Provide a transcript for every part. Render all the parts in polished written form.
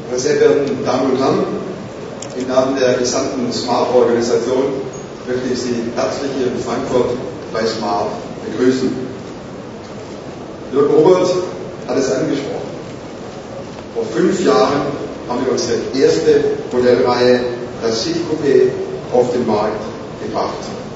Meine sehr verehrten Damen und Herren, im Namen der gesamten Smart-Organisation möchte ich Sie herzlich hier in Frankfurt bei Smart begrüßen. Jürgen Robert hat es angesprochen. Vor 5 Jahren haben wir unsere erste Modellreihe, das City Coupé, auf den Markt gebracht.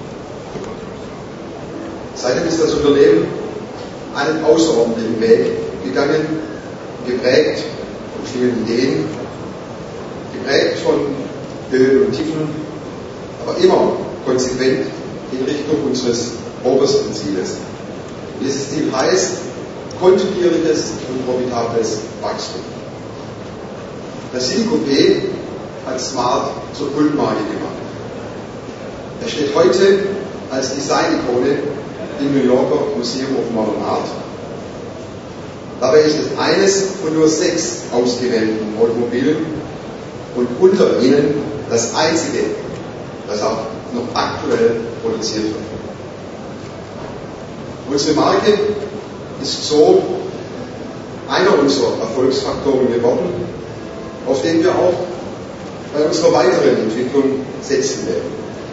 Seitdem ist das Unternehmen einen außerordentlichen Weg gegangen, geprägt von vielen Ideen, geprägt von Höhen und Tiefen, aber immer konsequent in Richtung unseres obersten Zieles. Dieses Ziel heißt kontinuierliches und profitables Wachstum. Das City Coupé hat Smart zur Kultmarke gemacht. Er steht heute als Design-Ikone im New Yorker Museum of Modern Art. Dabei ist es eines von nur 6 ausgewählten Automobilen und unter ihnen das einzige, das auch noch aktuell produziert wird. Unsere Marke ist so einer unserer Erfolgsfaktoren geworden, auf den wir auch bei unserer weiteren Entwicklung setzen werden.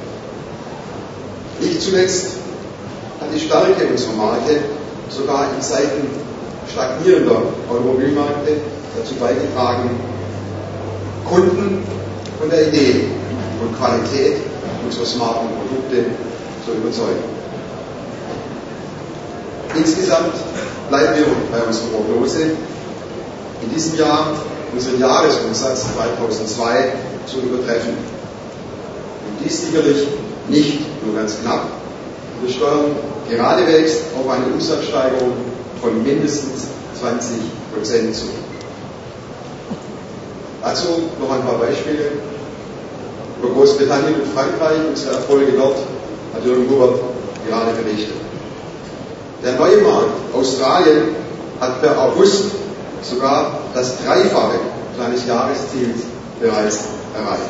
Nicht zuletzt hat die Stärke unserer Marke sogar in Zeiten stagnierender Automobilmärkte dazu beigetragen, Kunden von der Idee und Qualität unserer smarten Produkte zu überzeugen. Insgesamt bleiben wir bei unserer Prognose, in diesem Jahr unseren Jahresumsatz 2002 zu übertreffen. Und dies sicherlich nicht nur ganz knapp. Wir steuern geradewegs auf eine Umsatzsteigerung von mindestens 20% zu. Dazu noch ein paar Beispiele. Über Großbritannien und Frankreich, unsere Erfolge dort, hat Jürgen Robert gerade berichtet. Der neue Markt, Australien, hat per August sogar das Dreifache seines Jahresziels bereits erreicht.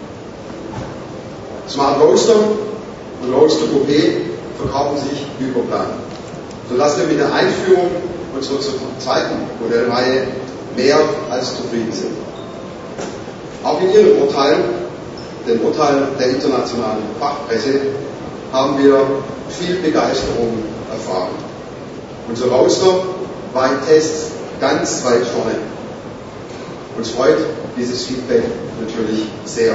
Smart Roadster und Roadster Coupé verkaufen sich über Plan, sodass wir mit der Einführung unserer zweiten Modellreihe mehr als zufrieden sind. Auch in Ihren Urteilen, den Urteilen der internationalen Fachpresse, haben wir viel Begeisterung erfahren. Unser Roadster war in Tests ganz weit vorne. Uns freut dieses Feedback natürlich sehr.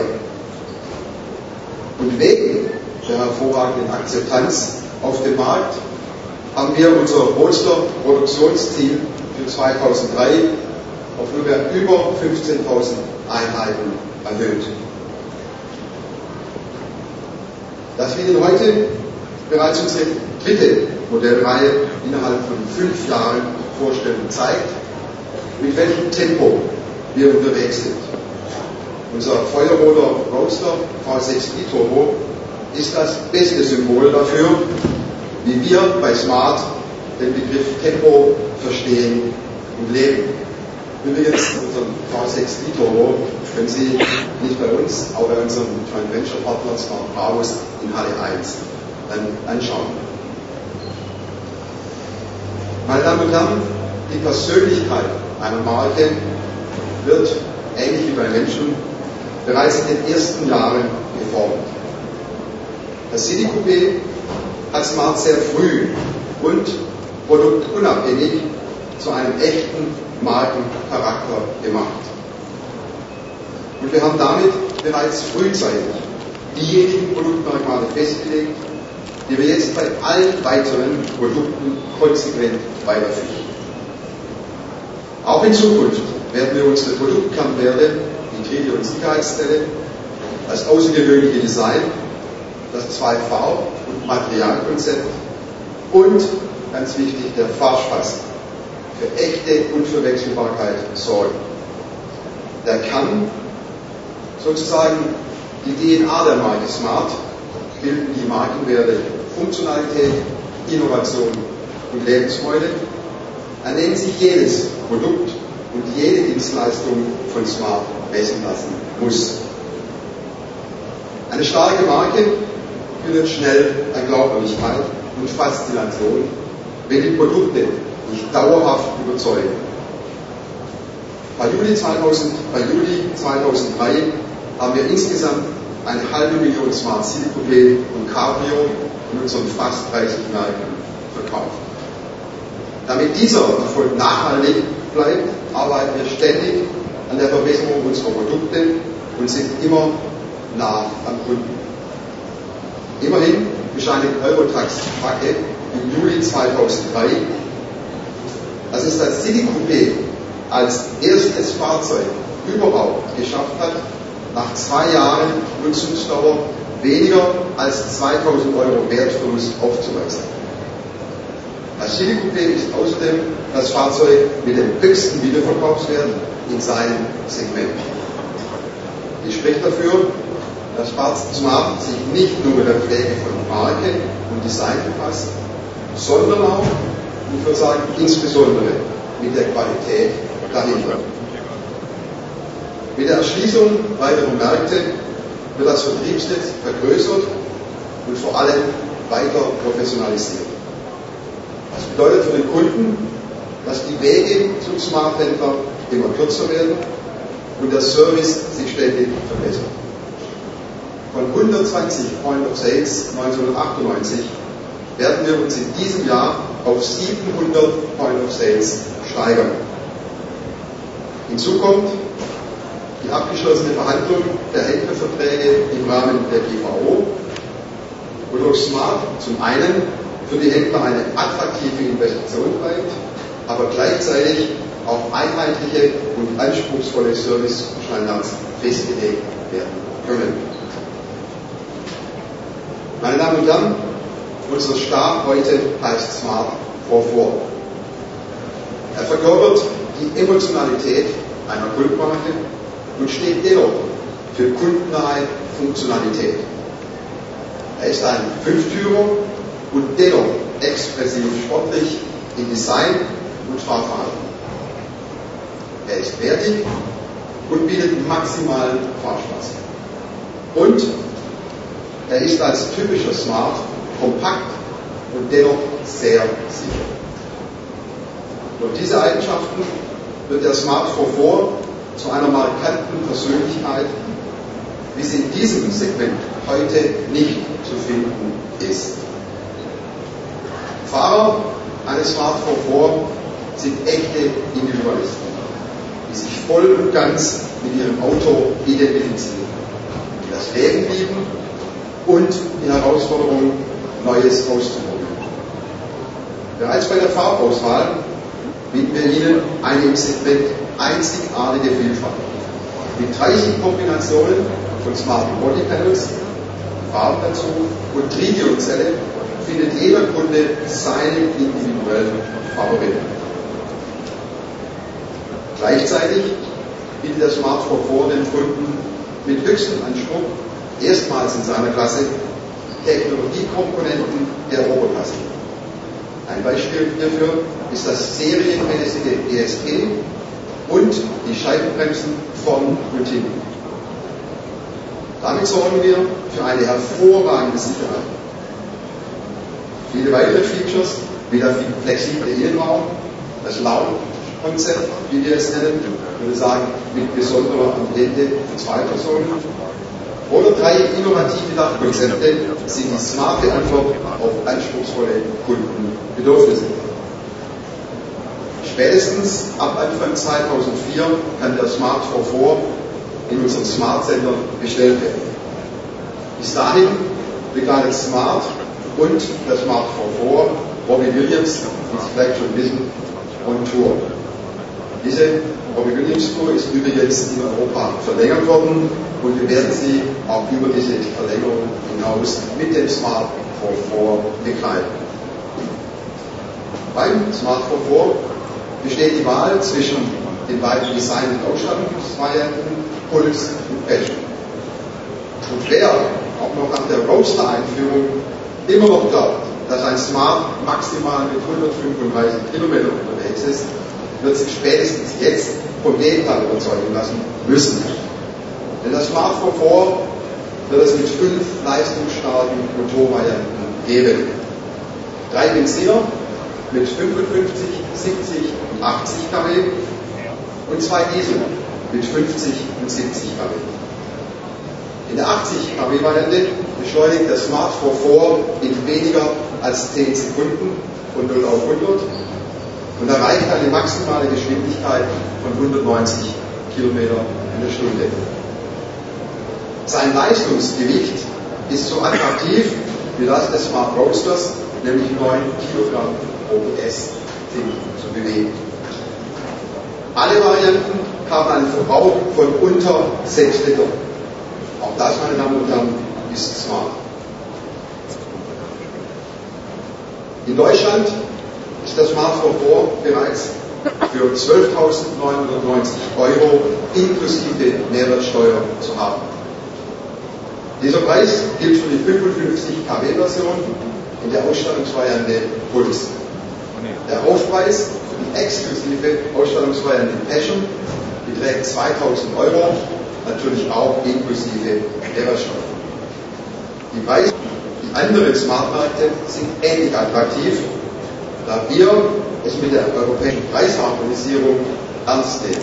Und wegen der hervorragenden Akzeptanz auf dem Markt haben wir unser Roadster-Produktionsziel für 2003 auf nunmehr über 15.000 Einheiten erhöht. Das wir Ihnen heute bereits unsere dritte Modellreihe innerhalb von 5 Jahren vorstellen, zeigt, mit welchem Tempo wir unterwegs sind. Unser Feuerroder Roadster V6 e-Turbo ist das beste Symbol dafür, wie wir bei Smart den Begriff Tempo verstehen und leben. Übrigens, unseren V6 e-Turbo können Sie nicht bei uns, aber bei unserem Joint Venture Partner Smart Bravus in Halle 1 dann anschauen. Meine Damen und Herren, die Persönlichkeit einer Marke wird, ähnlich wie bei Menschen, bereits in den ersten Jahren geformt. Das City Coupé hat Smart sehr früh und produktunabhängig zu einem echten Markencharakter gemacht. Und wir haben damit bereits frühzeitig diejenigen Produktmerkmale festgelegt, die wir jetzt bei allen weiteren Produkten konsequent weiterführen. Auch in Zukunft werden wir unsere Produktkernwerte, Hybride und Sicherheitszelle, das außergewöhnliche Design, das 2V- und Materialkonzept und, ganz wichtig, der Fahrspaß für echte Unverwechselbarkeit sorgen. Der Kern, sozusagen die DNA der Marke Smart, bilden die Markenwerte Funktionalität, Innovation und Lebensfreude, an denen sich jedes Produkt und jede Dienstleistung von Smart messen lassen muss. Eine starke Marke findet schnell an Glaubwürdigkeit und Faszination, wenn die Produkte nicht dauerhaft überzeugen. Bei Juli 2003 haben wir insgesamt 500.000 Smart City Coupé und Cabrio in unseren fast 30 Märkten verkauft. Damit dieser Erfolg nachhaltig bleibt, arbeiten wir ständig an der Verbesserung unserer Produkte und sind immer nah am Kunden. Immerhin bescheinigt Eurotrax Tracke im Juli 2003, dass es das City Coupé als erstes Fahrzeug überhaupt geschafft hat, nach 2 Jahren Nutzungsdauer weniger als 2.000 € Wertverlust aufzuweisen. Das City Coupé ist außerdem das Fahrzeug mit dem höchsten Wiederverkaufswert in seinem Segment. Dies spricht dafür, dass Smart sich nicht nur mit der Pflege von Marke und Design befasst, sondern auch, ich würde sagen, insbesondere mit der Qualität dahinter. Mit der Erschließung weiterer Märkte wird das Vertriebsnetz vergrößert und vor allem weiter professionalisiert. Das bedeutet für den Kunden, dass die Wege zum Smart-Händler immer kürzer werden und der Service sich ständig verbessert. Von 120 Point of Sales 1998 werden wir uns in diesem Jahr auf 700 Point of Sales steigern. Hinzu kommt die abgeschlossene Verhandlung der Händlerverträge im Rahmen der GVO, wodurch Smart zum einen für die Händler eine attraktive Investition bleibt, aber gleichzeitig auch einheitliche und anspruchsvolle Servicestandards festgelegt werden können. Meine Damen und Herren, unser Star heute heißt Smart for 4. Er verkörpert die Emotionalität einer Kultmarke und steht dennoch für kundennahe Funktionalität. Er ist ein Fünftürer und dennoch expressiv sportlich in Design und Fahrverhalten. Er ist wertig und bietet maximalen Fahrspaß. Und er ist als typischer Smart kompakt und dennoch sehr sicher. Durch diese Eigenschaften wird der Smart for 4 zu einer markanten Persönlichkeit, wie sie in diesem Segment heute nicht zu finden ist. Fahrer eines Smart for 4 sind echte Individualisten, die sich voll und ganz mit ihrem Auto identifizieren, die das Leben lieben und die Herausforderung, Neues auszuprobieren. Bereits bei der Farbauswahl bieten wir Ihnen eine im Segment einzigartige Vielfalt. Mit 30 Kombinationen von smarten Bodypanels, Farben dazu und Tritiumzelle findet jeder Kunde seinen individuellen Favoriten. Gleichzeitig bietet der Smart for 4 den Kunden mit höchstem Anspruch erstmals in seiner Klasse Technologiekomponenten der Oberklasse. Ein Beispiel hierfür ist das serienmäßige ESP und die Scheibenbremsen vorn und hinten. Damit sorgen wir für eine hervorragende Sicherheit. Viele weitere Features, wie der flexible Innenraum, das Lounge-Konzept, wie wir es nennen, ich würde sagen, mit besonderer Ambiente für 2 Personen, oder 3 innovative Dachkonzepte sind die smarte Antwort auf anspruchsvolle Kundenbedürfnisse. Spätestens ab Anfang 2004 kann der Smart for 4 in unseren Smart Center bestellt werden. Bis dahin begleitet Smart und der Smart for 4 Robbie Williams, wie Sie vielleicht schon wissen, on Tour. Diese Robbie Williams Tour ist übrigens in Europa verlängert worden und wir werden Sie auch über diese Verlängerung hinaus mit dem Smart for 4 begleiten. Beim Smart for 4 besteht die Wahl zwischen den beiden Design- und Ausstattungsvarianten Pulse und Passion. Und wer auch noch nach der Roadster-Einführung immer noch glaubt, dass ein Smart maximal mit 135 Kilometern unterwegs ist, wird sich spätestens jetzt vom Gegenteil überzeugen lassen müssen. Denn das Smart for 4 wird es mit 5 leistungsstarken Motorvarianten geben. 3 Benziner mit 55, 70 und 80 kW, und 2 Diesel mit 50 und 70 kW. In der 80 kW-Variante beschleunigt der Smart 4 in weniger als 10 Sekunden von 0 auf 100 und erreicht eine maximale Geschwindigkeit von 190 km in der Stunde. Sein Leistungsgewicht ist so attraktiv wie das des Smart Roadsters, nämlich 9 Kilogramm pro PS zu bewegen. Alle Varianten haben einen Verbrauch von unter 6 Liter. Auch das, meine Damen und Herren, ist smart. In Deutschland ist der Smart 4 bereits für 12.990 € inklusive Mehrwertsteuer zu haben. Dieser Preis gilt für die 55 kW-Version in der Ausstattungsvariante Puls. Der Aufpreis für die exklusive Ausstattungsvariante Passion beträgt 2.000 €, natürlich auch inklusive Mehrwertsteuer. Die Preise die anderen Smartmärkte sind ähnlich attraktiv, da wir es mit der europäischen Preisharmonisierung ernst nehmen.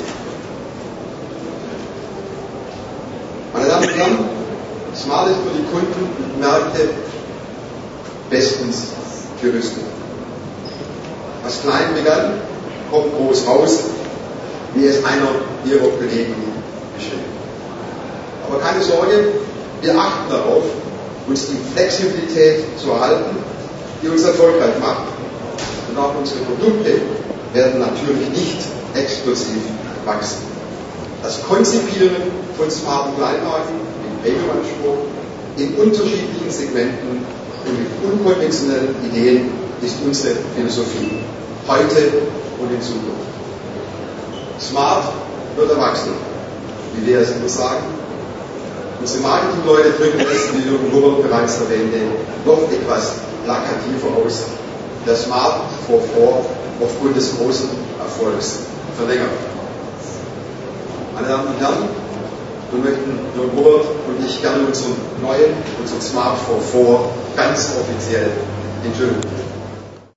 Meine Damen und Herren, Smart ist für die Kunden und Märkte bestens gerüstet. Was klein begann, kommt groß raus, wie es einer Ihrer Kollegen beschrieb. Aber keine Sorge, wir achten darauf, uns die Flexibilität zu erhalten, die uns erfolgreich macht. Und auch unsere Produkte werden natürlich nicht explosiv wachsen. Das Konzipieren von smarten Kleinwagen mit Premium-Anspruch in unterschiedlichen Segmenten und mit unkonventionellen Ideen ist unsere Philosophie, heute und in Zukunft. Smart wird erwachsen, wie wir es immer sagen. Unsere Marketingleute drücken es, wie Jürgen Hubbert bereits erwähnte, noch etwas plakativer aus. Der Smart 4 aufgrund des großen Erfolgs verlängert. Meine Damen und Herren, wir möchten Jürgen Hubbert und ich gerne unseren Smart 4 ganz offiziell enthüllen.